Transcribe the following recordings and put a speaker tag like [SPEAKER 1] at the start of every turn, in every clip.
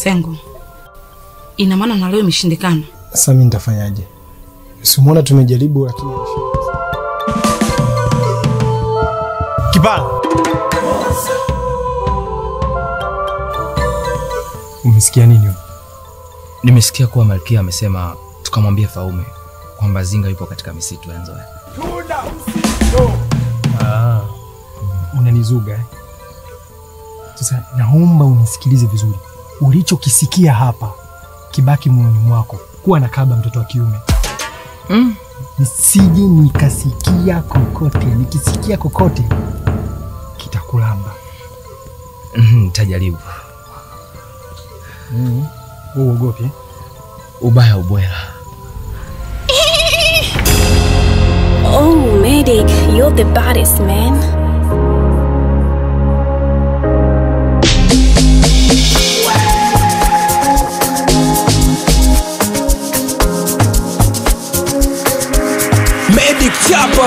[SPEAKER 1] Sengo, ina maana na leo imeshindikana.
[SPEAKER 2] Sasa mimi nitafanyaje? Simuona tumejaribu lakini Kibala. Umesikia nini?
[SPEAKER 3] Nimesikia kuwa Malkia amesema tukamwambie Faume kwamba Zinga yupo katika misitu ya Nzoya.
[SPEAKER 2] Unanizuga. Sasa naomba unisikilize vizuri. Ulichokisikia hapa kibaki moyoni mwako. Kuwa na kaba mtoto wa kiume. Nisije nikasikia kokote. Nikisikia kokote kitakulamba.
[SPEAKER 3] Tajaribu.
[SPEAKER 2] Uogope.
[SPEAKER 3] Ubaya ubwela.
[SPEAKER 4] Oh, Medic, you're the baddest, man.
[SPEAKER 5] Medic Chapa.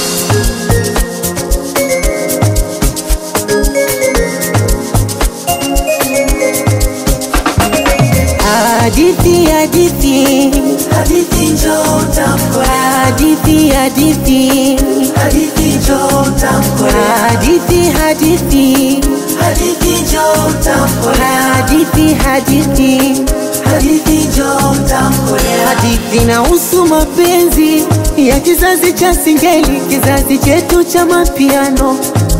[SPEAKER 6] Hadithi njoo tamkwe. Hadithi njoo tamkwe. Hadithi njoo tamkwe. Hadithi njoo tamkwe. Hadithi inahusu mapenzi ya kizazi cha singeli, kizazi chetu cha mapiano.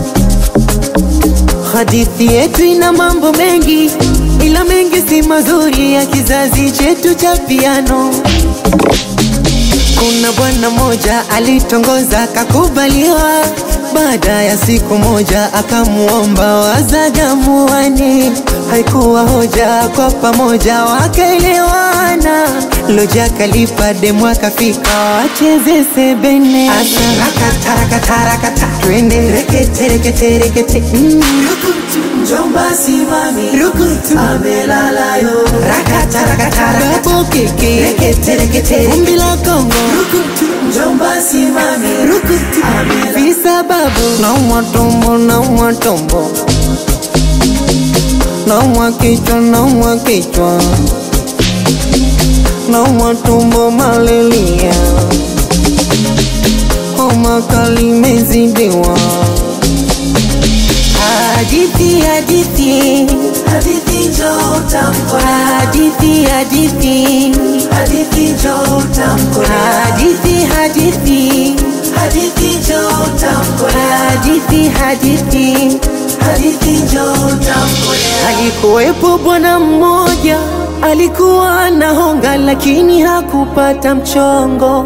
[SPEAKER 6] Hadithi yetu ina mambo mengi, ila mengi si mazuri ya kizazi chetu cha piano. Kuna bwana moja alitongoza kakubaliwa, baada ya siku moja akamuomba wazagamuani. Haikuwa hoja, kwa pamoja wakaelewana. Loja kalipa demu akafika wacheze sebene. Asarakatarakataraka twende rekete rukutu njomba simami rukutu amelalayo. Rakatarakataraka gabo keke rekete umbila Kongo rukutu njomba simami rukutu amelalayo. Visababu naumwa tumbo naumwa kichwa naumwa tumbo malaria. Homa kali mezidiwa. Hadithi njoo tamkwe. Hadithi njoo tamkwe. Hadithi njoo tamkwe. Hadithi njoo tamkwe. Alikuwepo bwana mmoja, alikuwa anahonga lakini hakupata mchongo.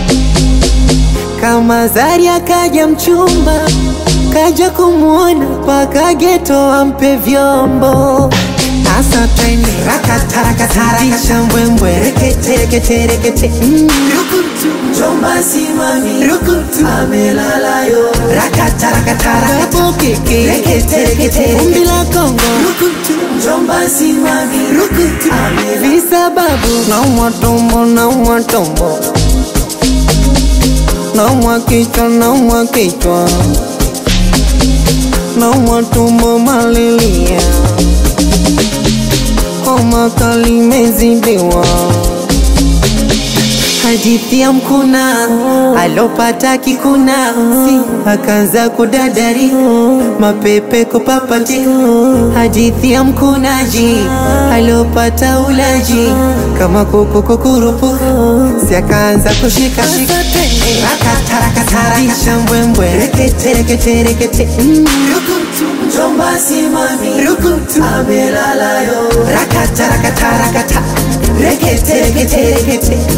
[SPEAKER 6] Kama Zari akaja mchumba, kaja kumuona paka geto ampe vyombo. Asa twende rakatarakatara shambwembwe rekete rukutu njomba simami rukutu amelalayo. Rakatarakataraka gabo keke rekete umbila Kongo rukutu njomba simami rukutu amelalayo. Visababu naumwa tumbo naumwa kichwa naumwa tumbo malaria. Homa kali mezidiwa. Hadithi ya mkuna alopata kikuna, akaanza kudadari mapepe kupapati. Hadithi ya mkunaji alopata ulaji kama kuku kukurupu, si akaanza kushika rakatarakatara shambwembwe rekete rukutu njomba simami rukutu amelalayo. Rakatarakatarakata rekete